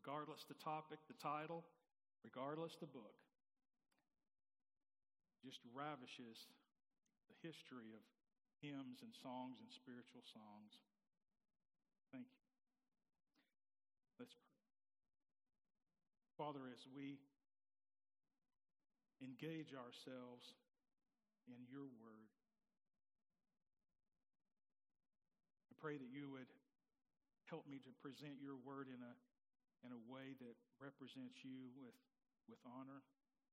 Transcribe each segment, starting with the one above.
regardless the topic, the title, regardless the book, just ravishes the history of hymns and songs and spiritual songs. Thank you. Let's pray. Father, as we engage ourselves in your word, I pray that you would help me to present your word in a way that represents you with honor.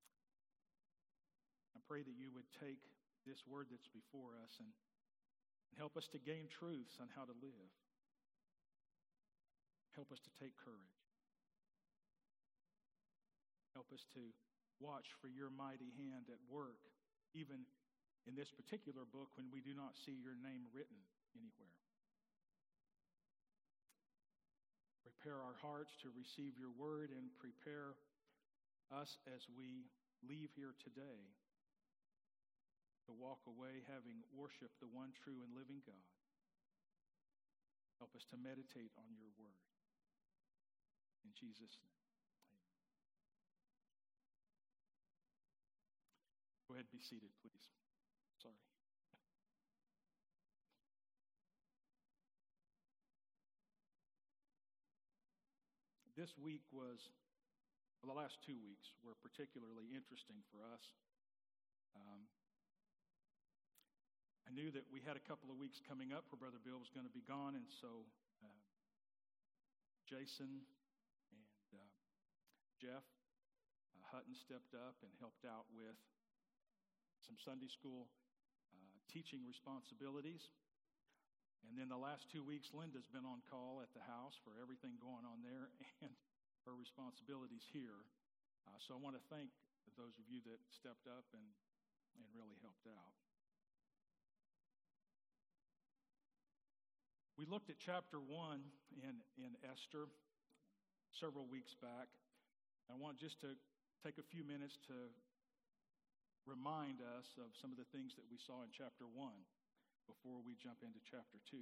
I pray that you would take this word that's before us and help us to gain truths on how to live. Help us to take courage. Help us to watch for your mighty hand at work, even in this particular book when we do not see your name written anywhere. Prepare our hearts to receive your word and prepare us as we leave here today to walk away having worshiped the one true and living God. Help us to meditate on your word. In Jesus' name, amen. Go ahead and be seated, please. Sorry. This week the last 2 weeks were particularly interesting for us. I knew that we had a couple of weeks coming up where Brother Bill was going to be gone, and so Jason and Jeff Hutton stepped up and helped out with some Sunday school teaching responsibilities. And then the last 2 weeks, Linda's been on call at the house for everything going on there and her responsibilities here. So I want to thank those of you that stepped up and really helped out. We looked at chapter 1 in Esther several weeks back. I want just to take a few minutes to remind us of some of the things that we saw in chapter 1 before we jump into chapter 2.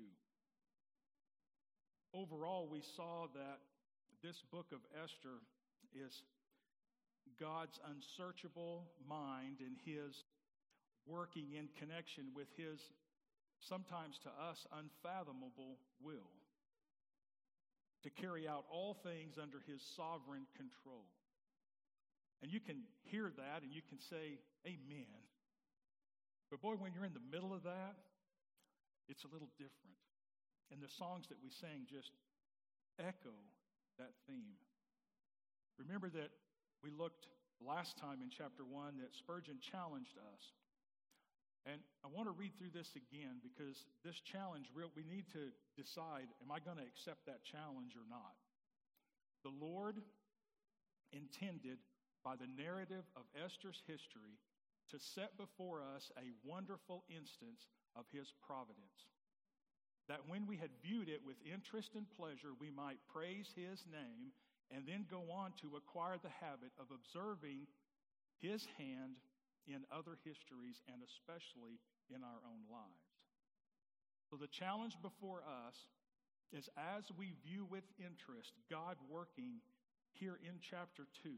Overall, we saw that this book of Esther is God's unsearchable mind and his working in connection with his, sometimes to us, unfathomable will to carry out all things under his sovereign control. And you can hear that and you can say, amen. But boy, when you're in the middle of that, it's a little different. And the songs that we sang just echo that theme. Remember that we looked last time in chapter 1 that Spurgeon challenged us. And I want to read through this again because this challenge, we need to decide, am I going to accept that challenge or not? The Lord intended by the narrative of Esther's history to set before us a wonderful instance of his providence, that when we had viewed it with interest and pleasure, we might praise his name and then go on to acquire the habit of observing his hand in other histories and especially in our own lives. So the challenge before us is, as we view with interest God working here in chapter 2,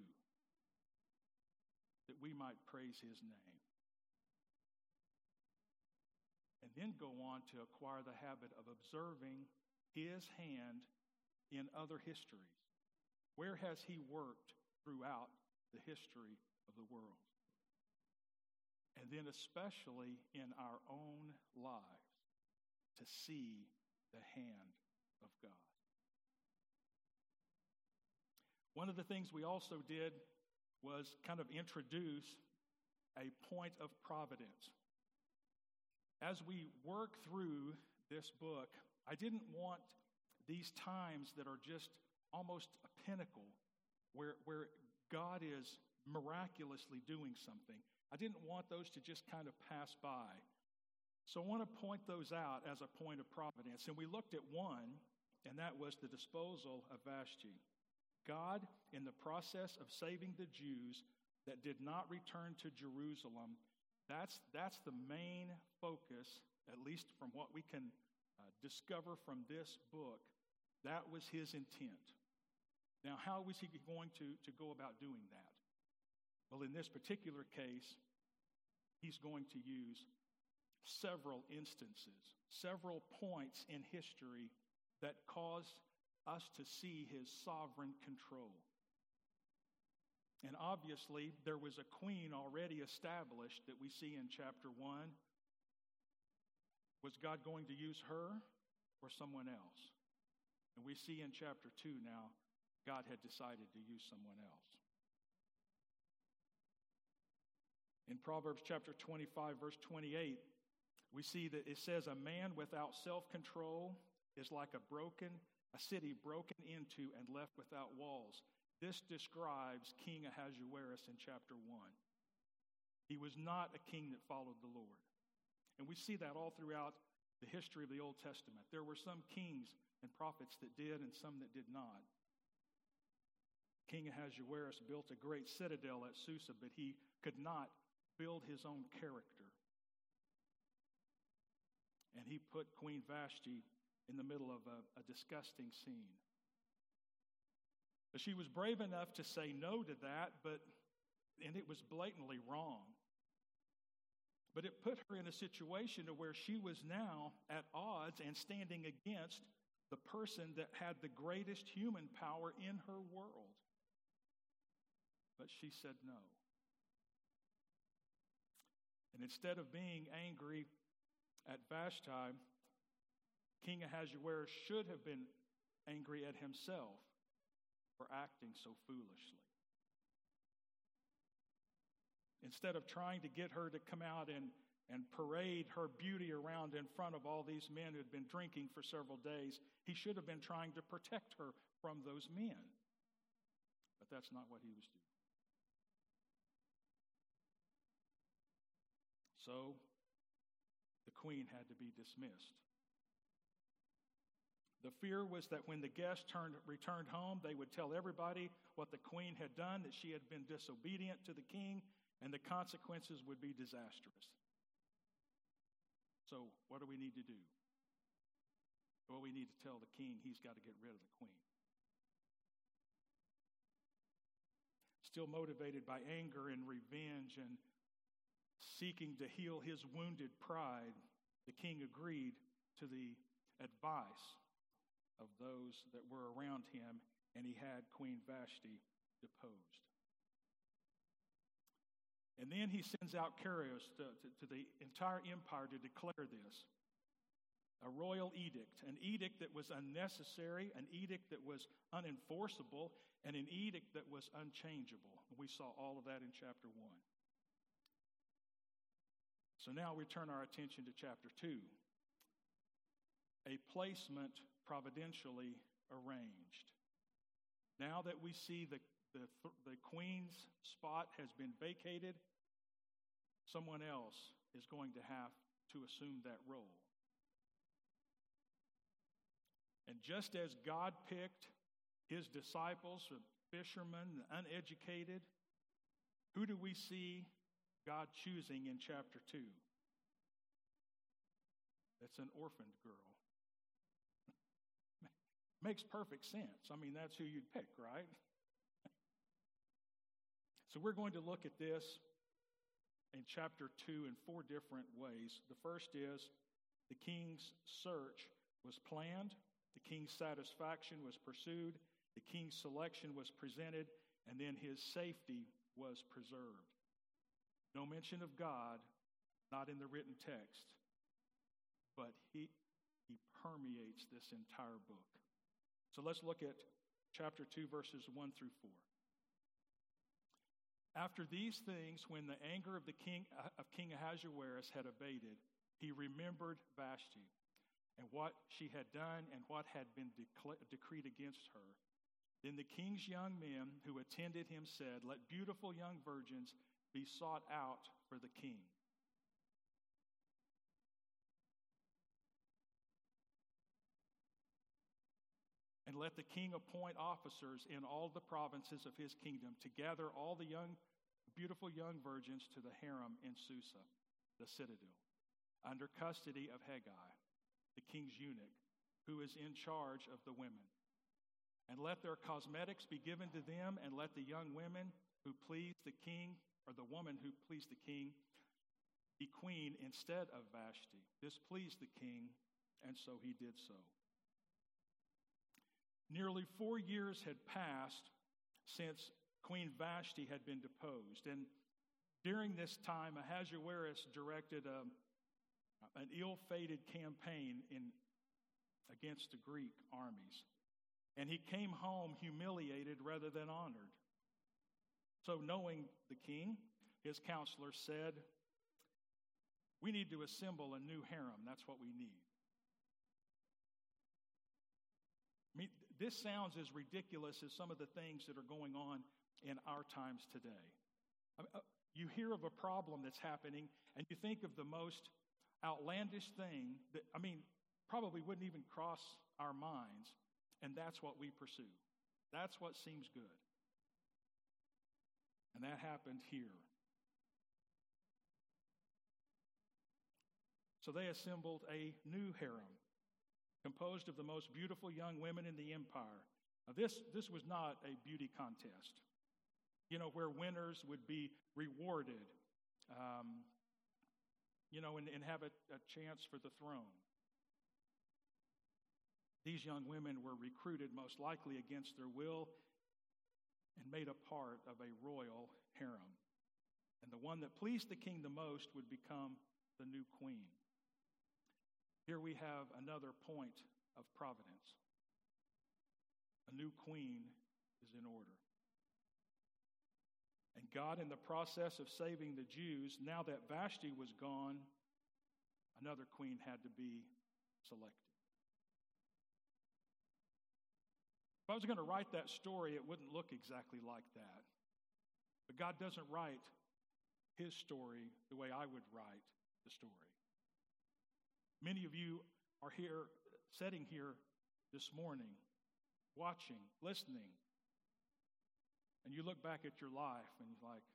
that we might praise his name. And then go on to acquire the habit of observing his hand in other histories. Where has he worked throughout the history of the world? And then especially in our own lives, to see the hand of God. One of the things we also did was kind of introduce a point of providence. As we work through this book, I didn't want these times that are just almost a pinnacle where God is miraculously doing something. I didn't want those to just kind of pass by. So I want to point those out as a point of providence. And we looked at one, and that was the disposal of Vashti. God, in the process of saving the Jews that did not return to Jerusalem, that's the main focus, at least from what we can discover from this book. That was his intent. Now, Now, how was he going to go about doing that? Well, in this particular case, he's going to use several instances, several points in history that cause us to see his sovereign control. And obviously, there was a queen already established that we see in chapter 1. Was God going to use her or someone else? And we see in chapter 2 now, God had decided to use someone else. In Proverbs chapter 25, verse 28, we see that it says, a man without self-control is like a city broken into and left without walls. This describes King Ahasuerus in chapter 1. He was not a king that followed the Lord. And we see that all throughout the history of the Old Testament. There were some kings and prophets that did and some that did not. King Ahasuerus built a great citadel at Susa, but he could not build his own character. And he put Queen Vashti in the middle of a disgusting scene. But she was brave enough to say no to that, and it was blatantly wrong. But it put her in a situation to where she was now at odds and standing against the person that had the greatest human power in her world. But she said no. And instead of being angry at Vashti, King Ahasuerus should have been angry at himself for acting so foolishly. Instead of trying to get her to come out and parade her beauty around in front of all these men who had been drinking for several days, he should have been trying to protect her from those men. But that's not what he was doing. So, the queen had to be dismissed. The fear was that when the guests returned home, they would tell everybody what the queen had done, that she had been disobedient to the king, and the consequences would be disastrous. So, what do we need to do? Well, we need to tell the king he's got to get rid of the queen. Still motivated by anger and revenge and seeking to heal his wounded pride, the king agreed to the advice of those that were around him, and he had Queen Vashti deposed. And then he sends out couriers to the entire empire to declare this. A royal edict, an edict that was unnecessary, an edict that was unenforceable, and an edict that was unchangeable. We saw all of that in chapter 1. So now we turn our attention to chapter 2. A placement providentially arranged. Now that we see the queen's spot has been vacated, someone else is going to have to assume that role. And just as God picked his disciples, fishermen, uneducated, who do we see God choosing in chapter 2? That's an orphaned girl. Makes perfect sense. I mean, that's who you'd pick, right? So we're going to look at this in chapter 2 in 4 different ways. The first is the king's search was planned, the king's satisfaction was pursued, the king's selection was presented, and then his safety was preserved. No mention of God, not in the written text, but he permeates this entire book. So let's look at chapter 2, verses 1 through 4. After these things, when the anger of King Ahasuerus had abated, he remembered Vashti and what she had done and what had been decreed against her. Then the king's young men who attended him said, "Let beautiful young virgins be sought out for the king." And let the king appoint officers in all the provinces of his kingdom to gather all the beautiful young virgins to the harem in Susa, the citadel, under custody of Hegai, the king's eunuch, who is in charge of the women. And let their cosmetics be given to them, and let the young women who please the king, or the woman who pleased the king, be queen instead of Vashti. This pleased the king, and so he did so. Nearly 4 years had passed since Queen Vashti had been deposed, and during this time, Ahasuerus directed an ill-fated campaign against the Greek armies, and he came home humiliated rather than honored. So, knowing the king, his counselors said, "We need to assemble a new harem. That's what we need." I mean, this sounds as ridiculous as some of the things that are going on in our times today. You hear of a problem that's happening, and you think of the most outlandish thing that, probably wouldn't even cross our minds, and that's what we pursue. That's what seems good. And that happened here. So they assembled a new harem, composed of the most beautiful young women in the empire. Now, this was not a beauty contest, where winners would be rewarded, and have a chance for the throne. These young women were recruited most likely against their will and made a part of a royal harem. And the one that pleased the king the most would become the new queen. Here we have another point of providence. A new queen is in order. And God, in the process of saving the Jews, now that Vashti was gone, another queen had to be selected. If I was going to write that story, it wouldn't look exactly like that. But God doesn't write his story the way I would write the story. Many of you are here, sitting here this morning, watching, listening, and you look back at your life and you're like,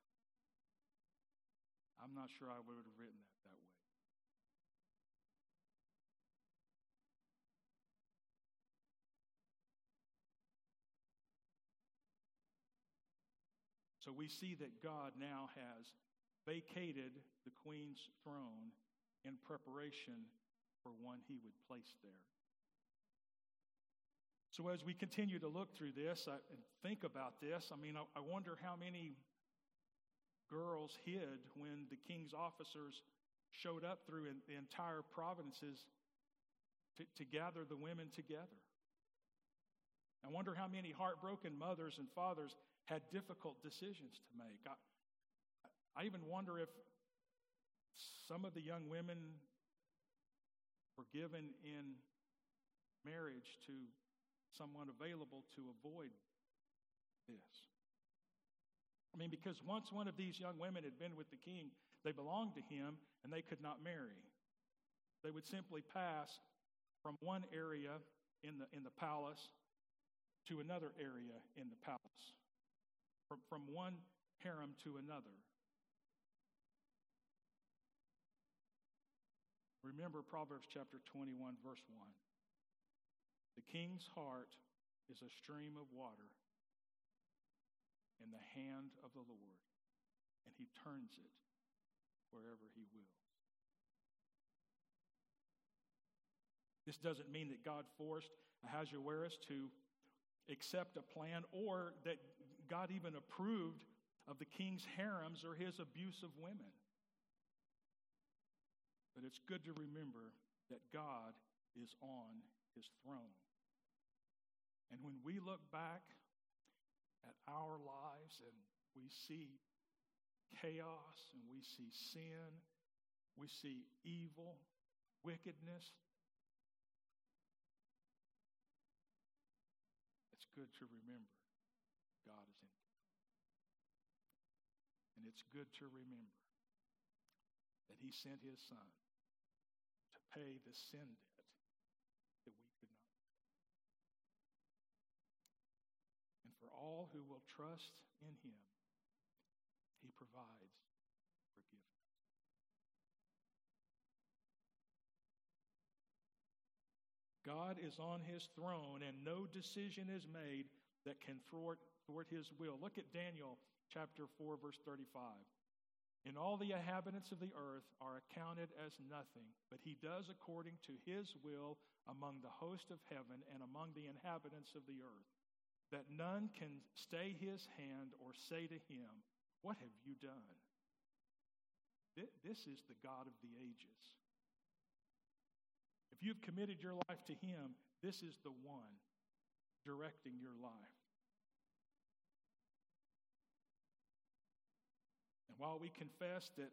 I'm not sure I would have written that way. So we see that God now has vacated the queen's throne in preparation for one he would place there. So as we continue to look through this and think about this, I wonder how many girls hid when the king's officers showed up through the entire provinces to gather the women together. I wonder how many heartbroken mothers and fathers had difficult decisions to make. I even wonder if some of the young women were given in marriage to someone available to avoid this. Because once one of these young women had been with the king, they belonged to him and they could not marry. They would simply pass from one area in the palace to another area in the palace. From one harem to another. Remember Proverbs chapter 21, verse 1. The king's heart is a stream of water in the hand of the Lord, and he turns it wherever he wills. This doesn't mean that God forced Ahasuerus to accept a plan, or that God even approved of the king's harems or his abuse of women. But it's good to remember that God is on his throne. And when we look back at our lives and we see chaos and we see sin, we see evil, wickedness, it's good to remember God is in control. And it's good to remember that he sent his son to pay the sin debt that we could not pay. And for all who will trust in him, he provides forgiveness. God is on his throne, and no decision is made that can thwart his will. Look at Daniel chapter 4, verse 35. And all the inhabitants of the earth are accounted as nothing, but he does according to his will among the host of heaven and among the inhabitants of the earth, that none can stay his hand or say to him, "What have you done?" This is the God of the ages. If you've committed your life to him, this is the one directing your life. And while we confess that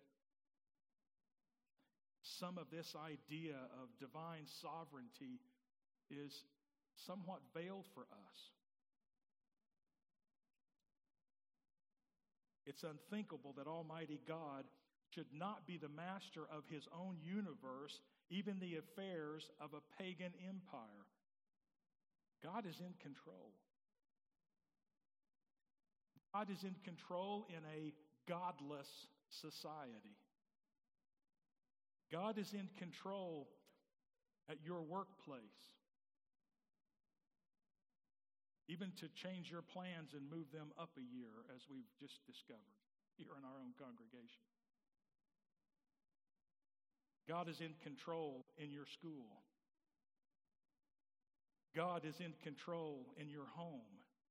some of this idea of divine sovereignty is somewhat veiled for us, it's unthinkable that Almighty God should not be the master of his own universe, even the affairs of a pagan empire. God is in control. God is in control in a godless society. God is in control at your workplace, even to change your plans and move them up a year, as we've just discovered here in our own congregation. God is in control in your school. God is in control in your home.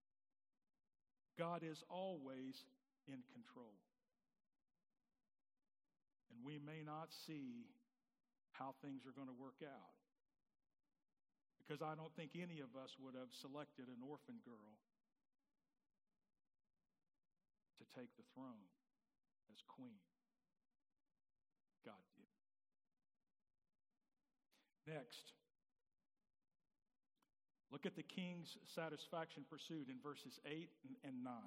God is always in control. And we may not see how things are going to work out, because I don't think any of us would have selected an orphan girl to take the throne as queen. God did. Next, look at the king's satisfaction pursued in verses 8 and 9.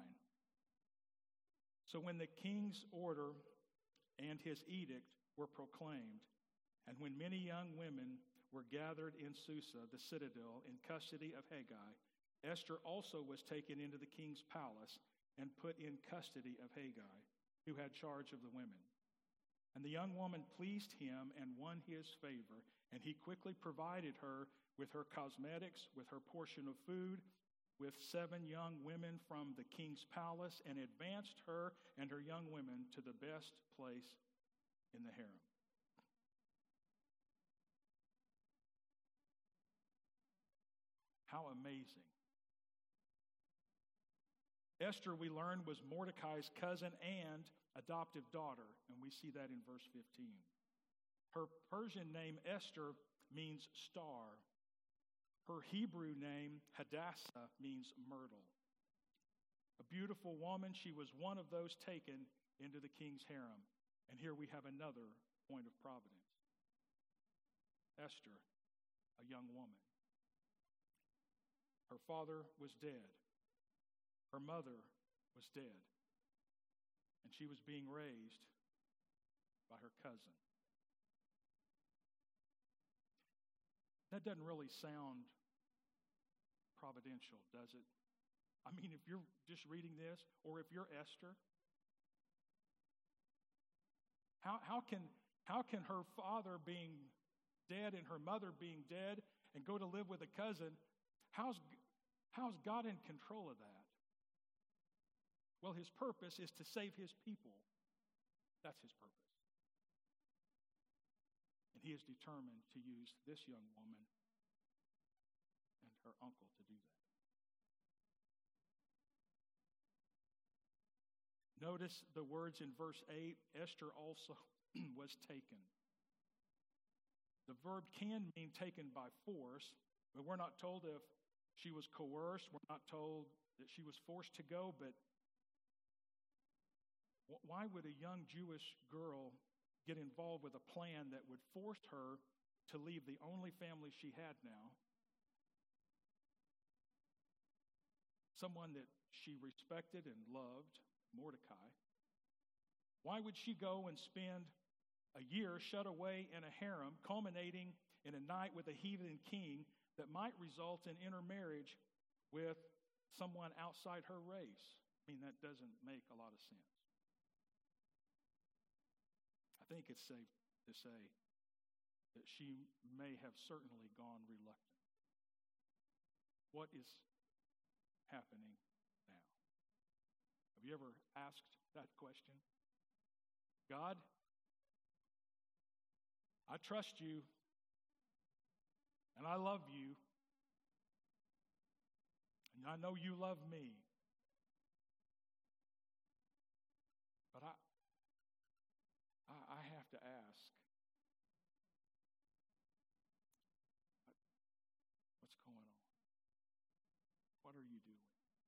So when the king's order and his edict were proclaimed, and when many young women were gathered in Susa, the citadel, in custody of Haggai, Esther also was taken into the king's palace and put in custody of Haggai, who had charge of the women. And the young woman pleased him and won his favor, and he quickly provided her with her cosmetics, with her portion of food, with 7 young women from the king's palace, and advanced her and her young women to the best place in the harem. How amazing. Esther, we learn, was Mordecai's cousin and adoptive daughter, and we see that in verse 15. Her Persian name, Esther, means star. Her Hebrew name, Hadassah, means myrtle. A beautiful woman, she was one of those taken into the king's harem. And here we have another point of providence. Esther, a young woman. Her father was dead. Her mother was dead. And she was being raised by her cousin. That doesn't really sound providential, does it? I mean, if you're just reading this, or if you're Esther, how can her father being dead and her mother being dead and go to live with a cousin? How's God in control of that? Well, his purpose is to save his people. That's his purpose. And he is determined to use this young woman and her uncle to do that. Notice the words in verse 8, Esther also was taken. The verb can mean taken by force, but we're not told if she was coerced. We're not told that she was forced to go, but why would a young Jewish girl get involved with a plan that would force her to leave the only family she had now, someone that she respected and loved, Mordecai? Why would she go and spend a year shut away in a harem, culminating in a night with a heathen king that might result in intermarriage with someone outside her race? I mean, that doesn't make a lot of sense. I think it's safe to say that she may have certainly gone reluctant. what is happening now? Have you ever asked that question? God, I trust you, and I love you, and I know you love me, but I have to ask, what's going on? What are you doing?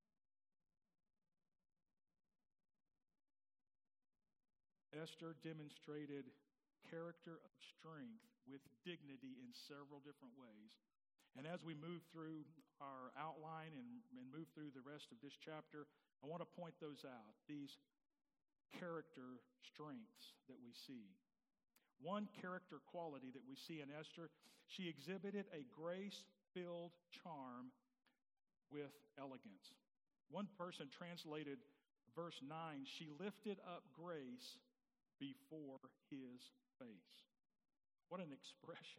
Esther demonstrated character of strength with dignity in several different ways. And as we move through our outline and move through the rest of this chapter, I want to point those out, these character strengths that we see. One character quality that we see in Esther, she exhibited a grace-filled charm with elegance. One person translated verse 9, she lifted up grace before his face. What an expression.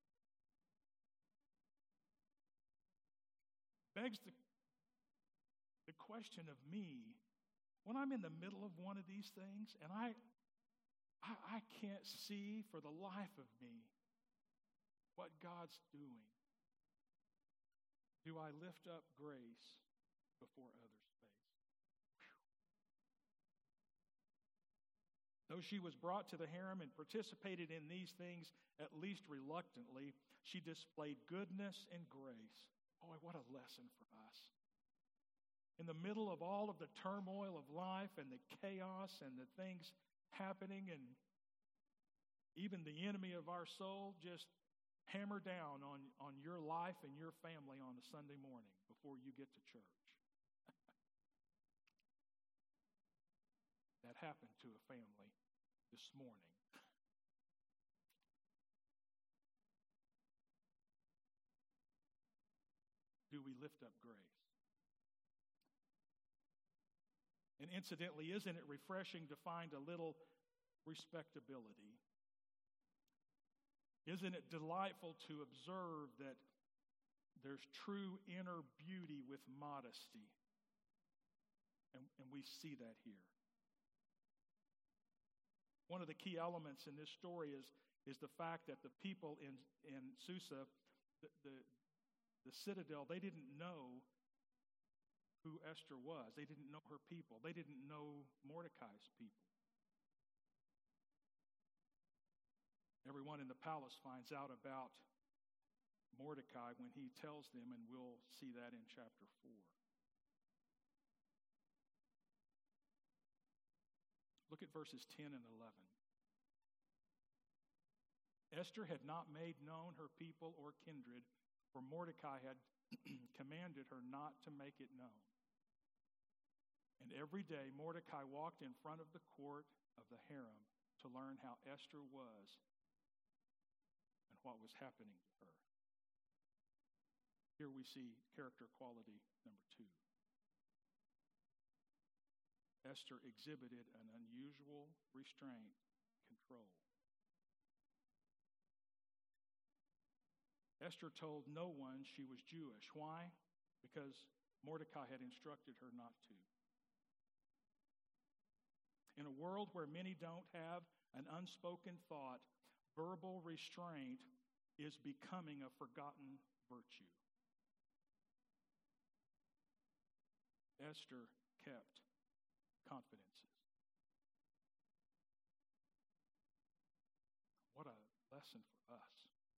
Begs the question of me, when I'm in the middle of one of these things and I can't see for the life of me what God's doing, do I lift up grace before others' face? Though she was brought to the harem and participated in these things, at least reluctantly, she displayed goodness and grace. Boy, what a lesson for us. In the middle of all of the turmoil of life and the chaos and the things happening, and even the enemy of our soul just hammer down on your life and your family on a Sunday morning before you get to church. That happened to a family this morning. Do we lift up grace? And incidentally, isn't it refreshing to find a little respectability? Isn't it delightful to observe that there's true inner beauty with modesty? And we see that here. One of the key elements in this story is the fact that the people in Susa, the citadel, they didn't know who Esther was. They didn't know her people. They didn't know Mordecai's people. Everyone in the palace finds out about Mordecai when he tells them, and we'll see that in chapter 4. Look at verses 10 and 11. Esther had not made known her people or kindred, for Mordecai had commanded her not to make it known. And every day Mordecai walked in front of the court of the harem to learn how Esther was and what was happening to her. Here we see character quality number 2. Esther exhibited an unusual restraint, control. Esther told no one she was Jewish. Why? Because Mordecai had instructed her not to. In a world where many don't have an unspoken thought, verbal restraint is becoming a forgotten virtue. Esther kept confidences. What a lesson for us.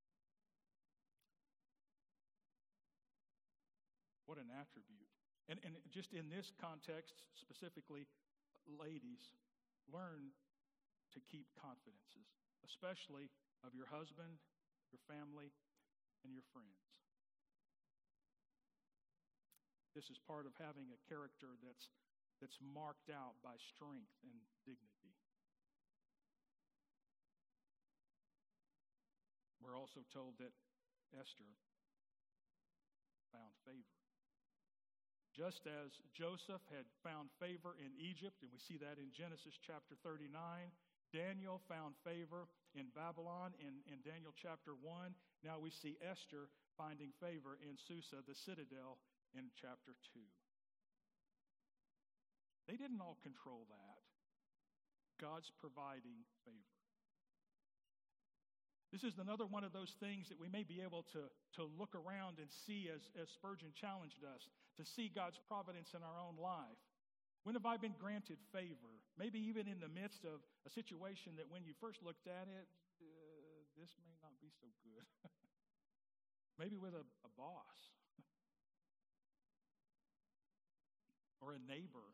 What an attribute. And just in this context, specifically, ladies, learn to keep confidences, especially of your husband, your family, and your friends. This is part of having a character that's marked out by strength and dignity. We're also told that Esther found favor. Just as Joseph had found favor in Egypt, and we see that in Genesis chapter 39, Daniel found favor in Babylon in Daniel chapter 1. Now we see Esther finding favor in Susa, the citadel, in chapter 2. They didn't all control that. God's providing favor. This is another one of those things that we may be able to look around and see as Spurgeon challenged us, to see God's providence in our own life. When have I been granted favor? Maybe even in the midst of a situation that when you first looked at it, this may not be so good. Maybe with a boss or a neighbor.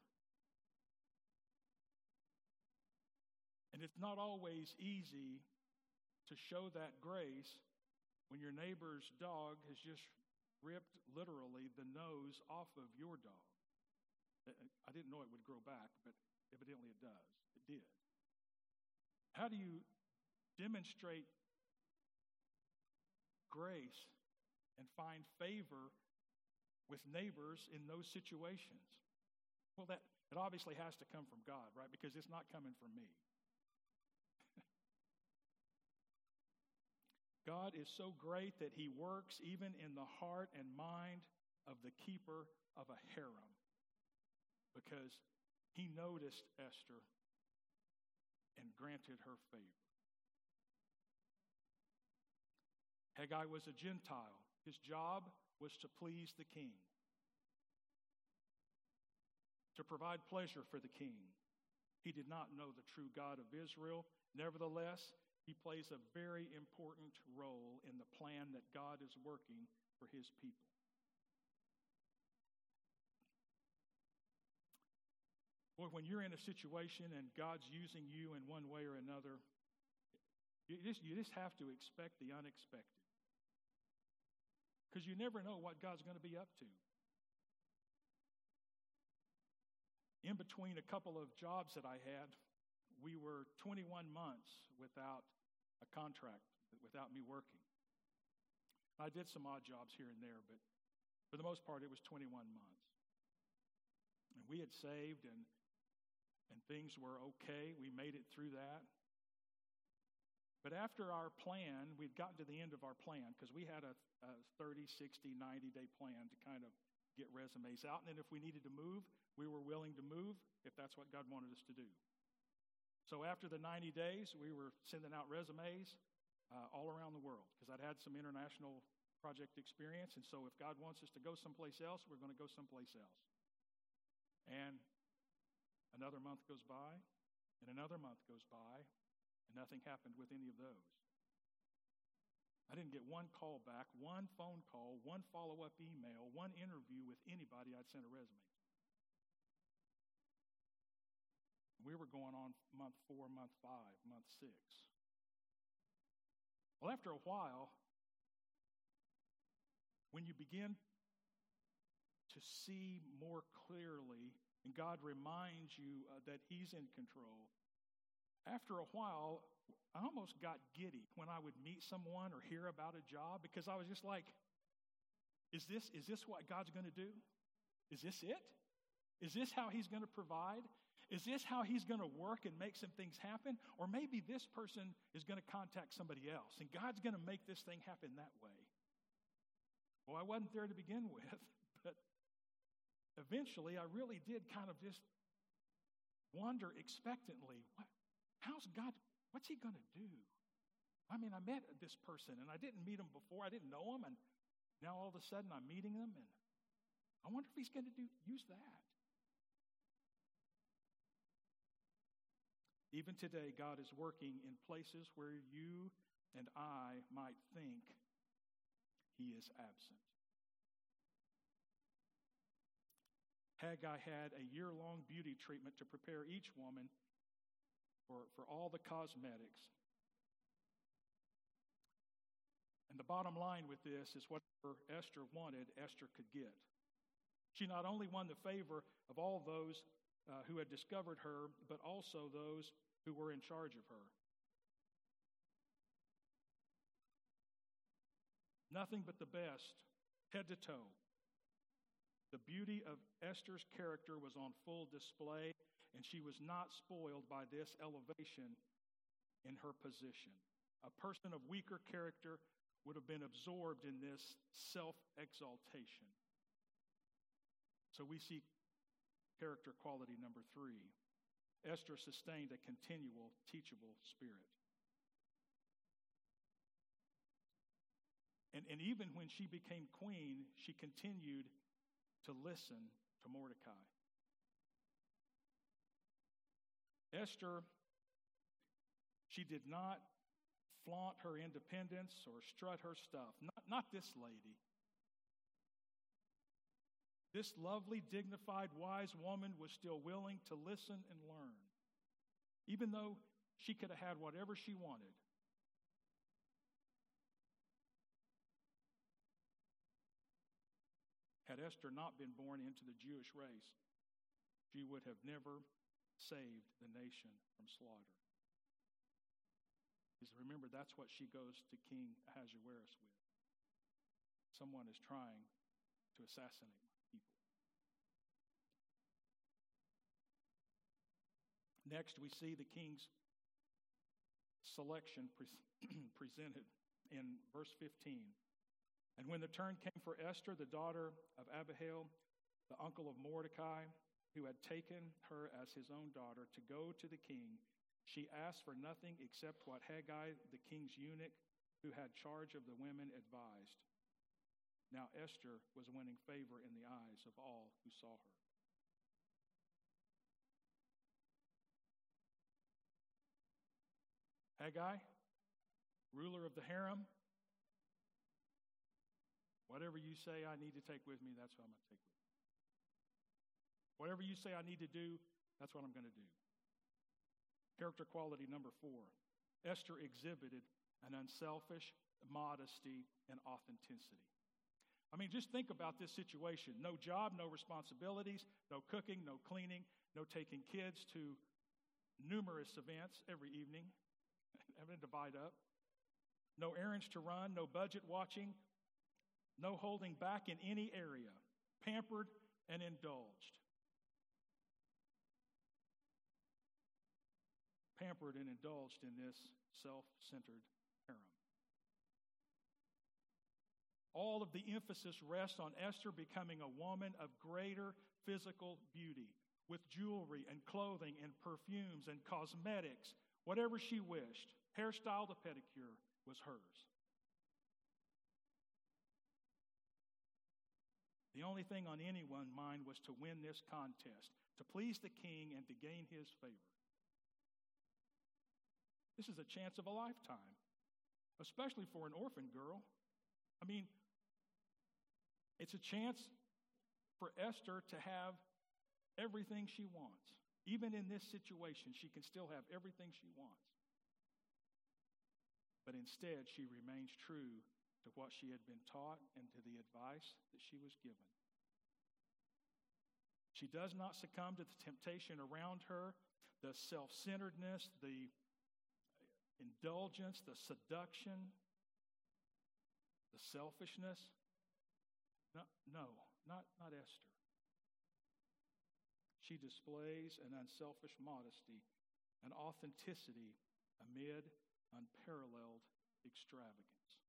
And it's not always easy to show that grace when your neighbor's dog has just ripped, literally, the nose off of your dog. I didn't know it would grow back, but evidently it does. It did. How do you demonstrate grace and find favor with neighbors in those situations? Well, it obviously has to come from God, right? Because it's not coming from me. God is so great that he works even in the heart and mind of the keeper of a harem, because he noticed Esther and granted her favor. Haggai was a Gentile. His job was to please the king, to provide pleasure for the king. He did not know the true God of Israel. Nevertheless, he plays a very important role in the plan that God is working for his people. Boy, when you're in a situation and God's using you in one way or another, you just have to expect the unexpected. Because you never know what God's going to be up to. In between a couple of jobs that I had, we were 21 months without a contract, without me working. I did some odd jobs here and there, but for the most part, it was 21 months. And we had saved, and things were okay. We made it through that. But after our plan, we'd gotten to the end of our plan, because we had a 30, 60, 90-day plan to kind of get resumes out. And then if we needed to move, we were willing to move if that's what God wanted us to do. So after the 90 days, we were sending out resumes all around the world, because I'd had some international project experience. And so if God wants us to go someplace else, we're going to go someplace else. And another month goes by, and another month goes by, and nothing happened with any of those. I didn't get one call back, one phone call, one follow-up email, one interview with anybody I'd sent a resume to. We were going on month 4, month 5, month 6. Well, after a while, when you begin to see more clearly, and God reminds you that he's in control, after a while, I almost got giddy when I would meet someone or hear about a job, because I was just like, is this what God's going to do? Is this it? Is this how he's going to provide? Is this how he's going to work and make some things happen? Or maybe this person is going to contact somebody else, and God's going to make this thing happen that way. Well, I wasn't there to begin with, but eventually I really did kind of just wonder expectantly, how's God, what's he going to do? I mean, I met this person, and I didn't meet him before. I didn't know him, and now all of a sudden I'm meeting him, and I wonder if he's going to use that. Even today, God is working in places where you and I might think he is absent. Haggai had a year-long beauty treatment to prepare each woman for all the cosmetics. And the bottom line with this is whatever Esther wanted, Esther could get. She not only won the favor of all those who had discovered her, but also those who were in charge of her. Nothing but the best, head to toe. The beauty of Esther's character was on full display, and she was not spoiled by this elevation in her position. A person of weaker character would have been absorbed in this self-exaltation. So we see character quality number 3. Esther sustained a continual, teachable spirit. And even when she became queen, she continued to listen to Mordecai. Esther, she did not flaunt her independence or strut her stuff. Not this lady. This lovely, dignified, wise woman was still willing to listen and learn, even though she could have had whatever she wanted. Had Esther not been born into the Jewish race, she would have never saved the nation from slaughter. Because remember, that's what she goes to King Ahasuerus with. Someone is trying to assassinate my people. Next, we see the king's selection presented in verse 15. And when the turn came for Esther, the daughter of Abihail, the uncle of Mordecai, who had taken her as his own daughter, to go to the king, she asked for nothing except what Haggai, the king's eunuch, who had charge of the women, advised. Now Esther was winning favor in the eyes of all who saw her. Haggai, ruler of the harem, whatever you say I need to take with me, that's what I'm going to take with me. Whatever you say I need to do, that's what I'm going to do. Character quality number 4. Esther exhibited an unselfish modesty and authenticity. I mean, just think about this situation. No job, no responsibilities, no cooking, no cleaning, no taking kids to numerous events every evening, having to divide up. No errands to run, no budget watching, no holding back in any area, pampered and indulged. Pampered and indulged in this self-centered harem. All of the emphasis rests on Esther becoming a woman of greater physical beauty, with jewelry and clothing and perfumes and cosmetics, whatever she wished. Hairstyle to pedicure was hers. The only thing on anyone's mind was to win this contest, to please the king and to gain his favor. This is a chance of a lifetime, especially for an orphan girl. I mean, it's a chance for Esther to have everything she wants. Even in this situation, she can still have everything she wants. But instead, she remains true to what she had been taught and to the advice that she was given. She does not succumb to the temptation around her, the self-centeredness, the indulgence, the seduction, the selfishness. No, not Esther. She displays an unselfish modesty and authenticity amid unparalleled extravagance.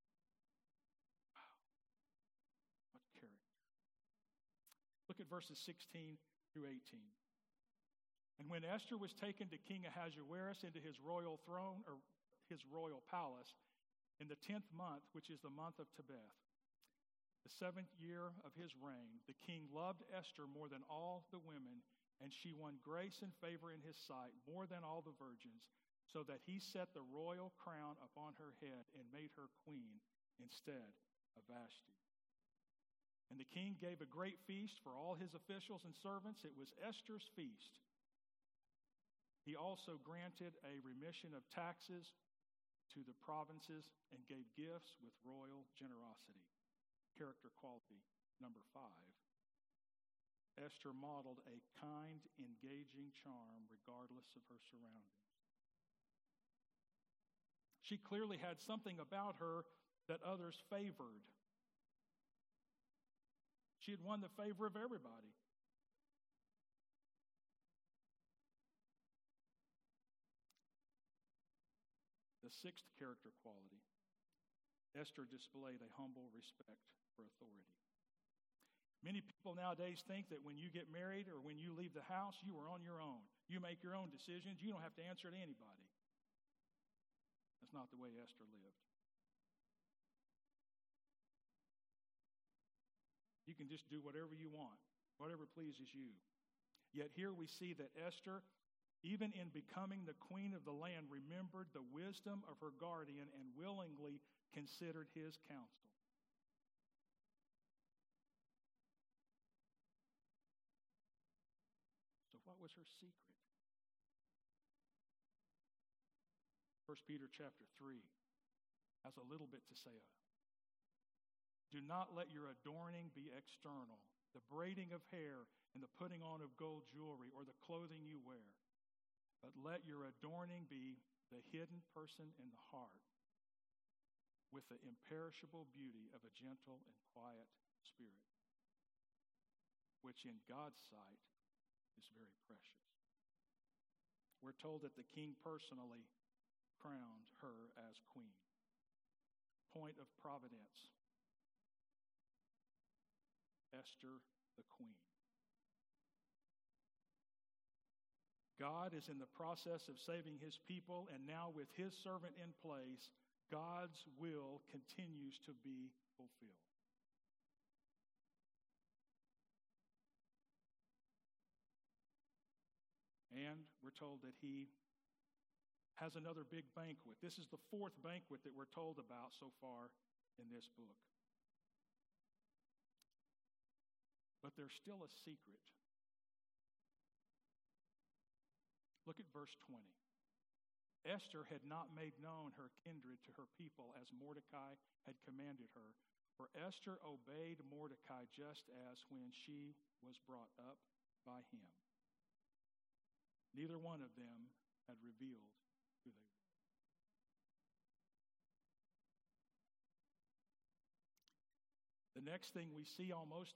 Look at verses 16 through 18. And when Esther was taken to King Ahasuerus into his royal throne, or his royal palace, in the 10th month, which is the month of Tebeth, the 7th year of his reign, the king loved Esther more than all the women, and she won grace and favor in his sight more than all the virgins, so that he set the royal crown upon her head and made her queen instead of Vashti. And the king gave a great feast for all his officials and servants. It was Esther's feast. He also granted a remission of taxes to the provinces and gave gifts with royal generosity. Character quality number 5. Esther modeled a kind, engaging charm regardless of her surroundings. She clearly had something about her that others favored. She had won the favor of everybody. sixth character quality. Esther displayed a humble respect for authority. Many people nowadays think that when you get married or when you leave the house, you are on your own. You make your own decisions. You don't have to answer to anybody. That's not the way Esther lived. You can just do whatever you want, whatever pleases you. Yet here we see that Esther, even in becoming the queen of the land, remembered the wisdom of her guardian and willingly considered his counsel. So what was her secret? 1 Peter chapter 3 has a little bit to say of it. Do not let your adorning be external, the braiding of hair and the putting on of gold jewelry or the clothing you wear. But let your adorning be the hidden person in the heart with the imperishable beauty of a gentle and quiet spirit, which in God's sight is very precious. We're told that the king personally crowned her as queen. Point of providence. Esther the queen. God is in the process of saving his people, and now with his servant in place, God's will continues to be fulfilled. And we're told that he has another big banquet. This is the fourth banquet that we're told about so far in this book. But there's still a secret. Look at verse 20. Esther had not made known her kindred to her people as Mordecai had commanded her, for Esther obeyed Mordecai just as when she was brought up by him. Neither one of them had revealed who they were. The next thing we see almost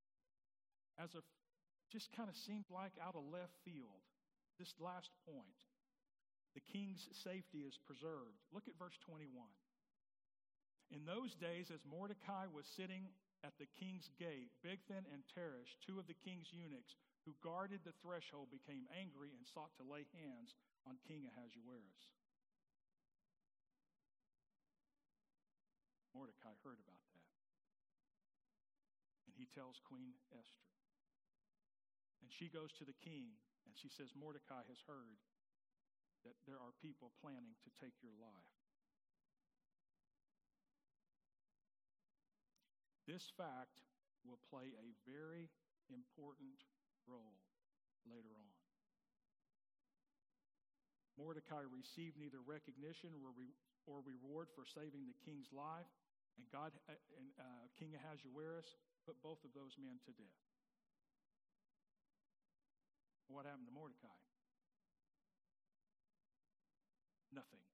just kind of seemed like out of left field. This last point. The king's safety is preserved. Look at verse 21. In those days, as Mordecai was sitting at the king's gate, Bigthan and Teresh, two of the king's eunuchs who guarded the threshold, became angry and sought to lay hands on King Ahasuerus. Mordecai heard about that. And he tells Queen Esther. And she goes to the king and she says, Mordecai has heard that there are people planning to take your life. This fact will play a very important role later on. Mordecai received neither recognition or reward for saving the king's life, and King Ahasuerus put both of those men to death. What happened to Mordecai? Nothing.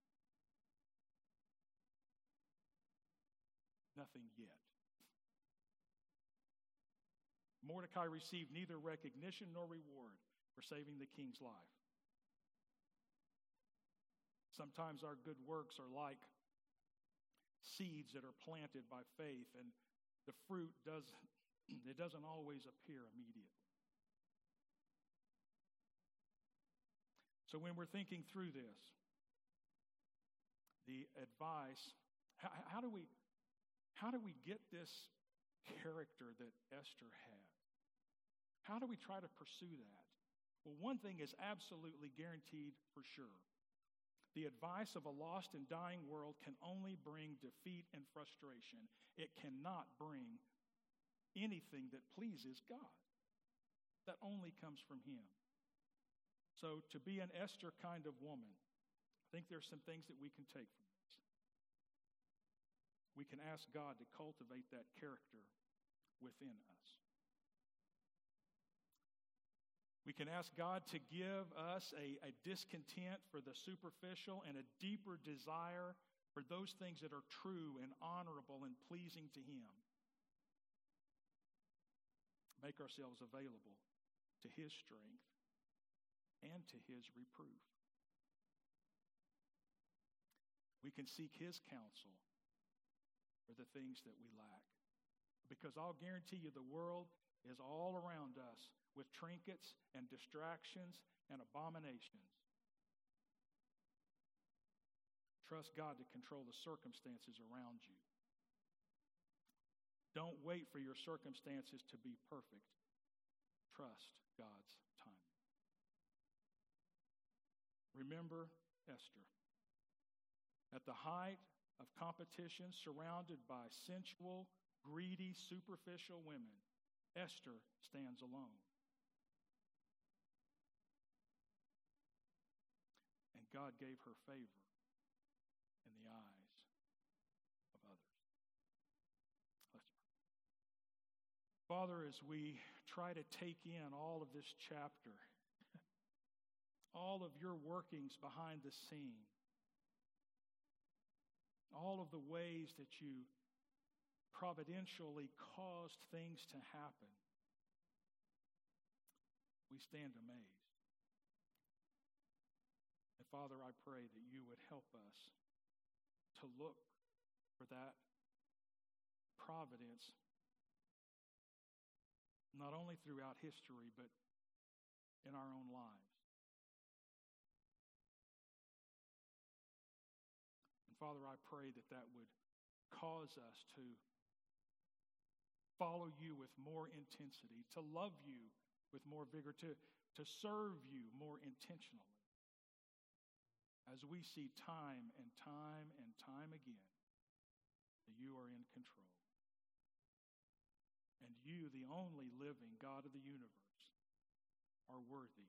Nothing yet. Mordecai received neither recognition nor reward for saving the king's life. Sometimes our good works are like seeds that are planted by faith, and the fruit doesn't always appear immediately. So when we're thinking through this, the advice, how do we get this character that Esther had? How do we try to pursue that? Well, one thing is absolutely guaranteed for sure. The advice of a lost and dying world can only bring defeat and frustration. It cannot bring anything that pleases God. That only comes from him. So to be an Esther kind of woman, I think there's some things that we can take from this. We can ask God to cultivate that character within us. We can ask God to give us a discontent for the superficial and a deeper desire for those things that are true and honorable and pleasing to him. Make ourselves available to his strength and to his reproof. We can seek his counsel for the things that we lack. Because I'll guarantee you the world is all around us with trinkets and distractions and abominations. Trust God to control the circumstances around you. Don't wait for your circumstances to be perfect. Trust God's timing. Remember Esther. At the height of competition, surrounded by sensual, greedy, superficial women, Esther stands alone. And God gave her favor in the eyes of others. Let's pray. Father, as we try to take in all of this chapter, all of your workings behind the scene, all of the ways that you providentially caused things to happen, we stand amazed. And Father, I pray that you would help us to look for that providence not only throughout history, but in our own lives. And Father, I pray that that would cause us to follow you with more intensity, to love you with more vigor, to serve you more intentionally. As we see time and time again that you are in control. And you, the only living God of the universe, are worthy.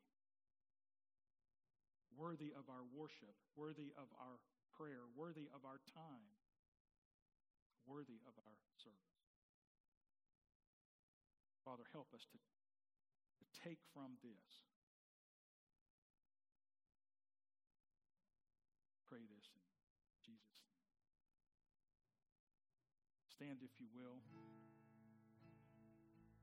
Worthy of our worship, worthy of our prayer, worthy of our time, worthy of our service. Father, help us to take from this. Pray this in Jesus' name. Stand if you will.